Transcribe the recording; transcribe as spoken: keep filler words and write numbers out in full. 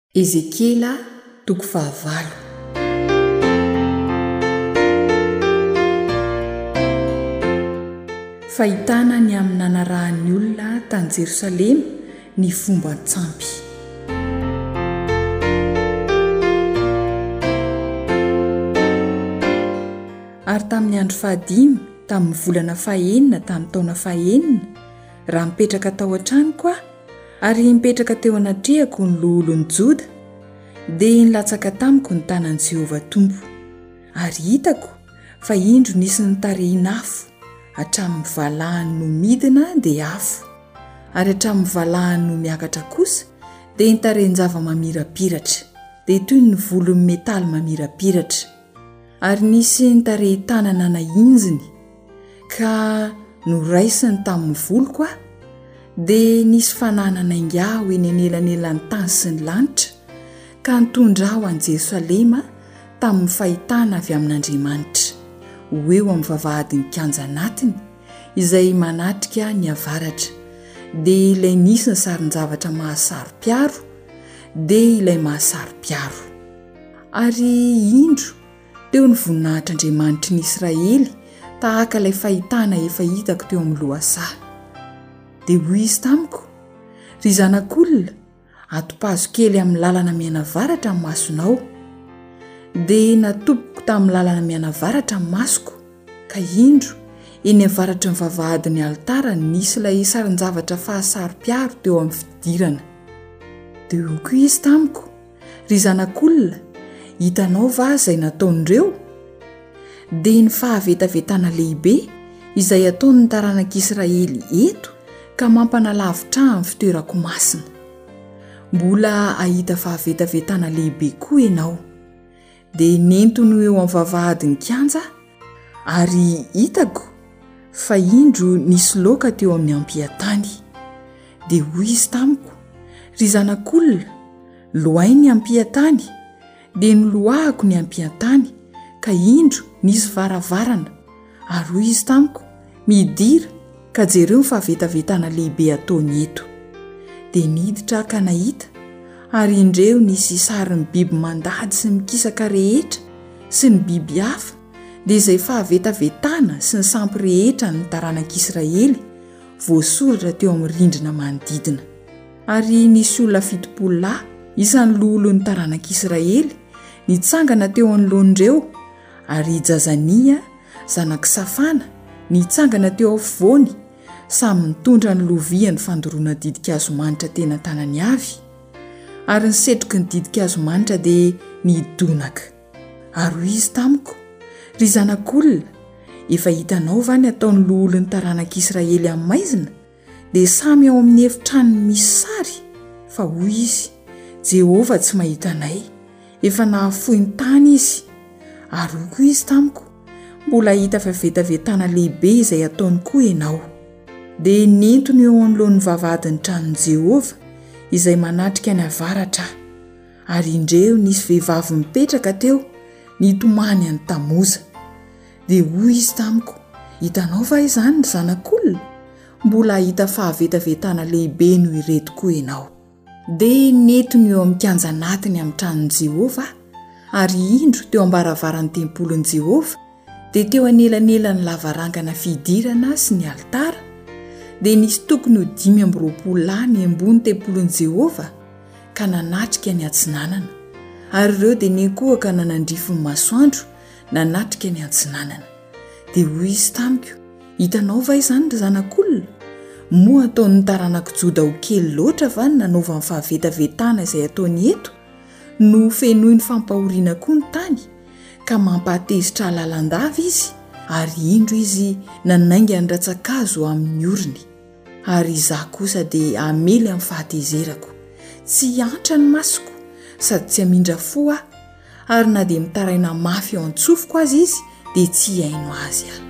Ezekiela toko fahavalo. Fahitana ny amin'ny nanarahan'ny olona tany Jerosalema ny fomba tsampy. Ary tamin'ny andro fahadimy tamin'ny volana fahaenina tamin'ny taona fahaenina raha mipetraka tao an-tranoko aho ary mipetraka teo anatrehako ny loholon'ny Joda dia nilatsaka tamiko ny tanan'i Jehovah Tompo ary hitako fa indro nisy ny tarehina afo hatramin'ny valahany no midina dia afo ary hatramin'ny valahany no miakatra kosa dia nitarehin zava-mamirapiratra dia toy ny volon'ny metaly mamirapiratra ary nisy nitarehy tanana na injiny ka noraisiny tamin'ny voloko aho dia nisy fananana ingaho eny anelanelan'ny tany sy ny lanitra ka nitondra aho an'i Jerosalema tamin'ny fahitana avy amin'Andriamanitra ho eo amin'ny vavahadin'ny kianja anatiny izay manatrika ny avaratra dia ilay nisy ny sarin-javatra mahasaro-piaro dia ilay mahasaro-piaro ary indro teo ny voninahitr'Andriamanitra ny Israely tahaka ilay fahitana efa hitako teo amin'ny lohasaha dia hoy izy tamiko: ry zanak'olona, atopazo kely amin'ny lalana mianavaratra ny masonao. Dia natopoko tamin'ny lalana mianavaratra ny masoko ka indro eny avaratra ny vavahadin'ny altara nisy ilay sarin-javatra fahasaro-piaro teo amin'ny fidirana. Dia hoy koa izy tamiko: ry zanak'olona, hitanao va izay nataon'ireo? Dia ny fahavetavetana lehibe izay ataon'ny taranak'Israely eto ka mampanalavitra amin'ny fitoerako masina. Mbola ahita fahavetavetana lehibe koa ianao. Dia nentony eo amin'ny vavahadin'ny kianja ary hitako fa indro nisy loaka teo amin'ny ampia-tany. Dia hoy izy tamiko: ry zanak'olona, lohay ny ampia-tany. Dia niloahako ny ampia-tany ka indro nisy varavarana ary hoy izy tamiko: midira ka jereo ny fahavetavetana lehibe ataony eto. Dia niditra ka nahita ary indreo nisy sarin'ny biby mandady sy mikisaka rehetra sy ny biby hafa dia izay fahavetavetana sy ny sampy rehetra ny taranak'Israely voasoratra teo amin'ny rindrina manodidina. Ary nisy olona fitopolo lahy isan'ny loholon'ny taranak'Israely nitsangana teo anoloan'ireo ary Jazania zanak' Safana nitsangana teo afovoany samy nitondra ny lovia ny fandoroana didikazo manitra tena tanany avy ary nisetroky ny didikazo manitra dia nidonaka. Ary hoy izy tamiko: ry zanak'olona, efa hitanao va ny ataon'ny loholon'ny taranak'Israely amin'ny maizina? Dia samy ao amin'ny efitrano misy sary. Fa hoy izy: Jehovah tsy mahita anay, efa nahafohy ny tany izy. Ary hoy koa izy tamiko: mbola hita fahavetavetana lehibe izay ataony koa ianao. Dia nentony eo anoloan'ny vavahadin'ny tranon'i Jehovah izay manatrika ny avaratra ary indreo nisy vehivavy mipetraka teo nitomany any tamoza. Dia hoy izy tamiko: hitanao va izany ry zanak'olona? Mbola hita fahavetavetana lehibe no ireto koa ianao. Dia nentony eo amin'ny kianja anatiny amin'ny tranon'i Jehovah ary indro teo ambaravarany tempolon'i Jehovah dia teo anelanelan'ny lavarangana fidirana sy ny altara dia nisy tokony ho dimy amby roapolo lahy ny ambony tempolon'i Jehovah ka nanatrika ny atsinanana ary ireo dia nenkohaka nanandrifon'ny masoandro nanatrika ny atsinanana. Dia hoy izy tamiko: hitanao va izany ry zanak'olona? Moa ataon'ny taranak'i Joda ho kely loatra va ny nanaovan'ny fahavetavetana izay ataony eto no fenohy ny fampahoriana koa ny tany ka mampahatezitra lalandava izy ary indro izy nanainga ny ratsan-kazo amin'ny orony ary izaho kosa dia amely amin'ny fahatezerako. Tsy antra ny masoko sady tsy amindra fo aho ary na dia mitaraina mafy ao an-tsofiko azy izy dia tsy haino azy aho.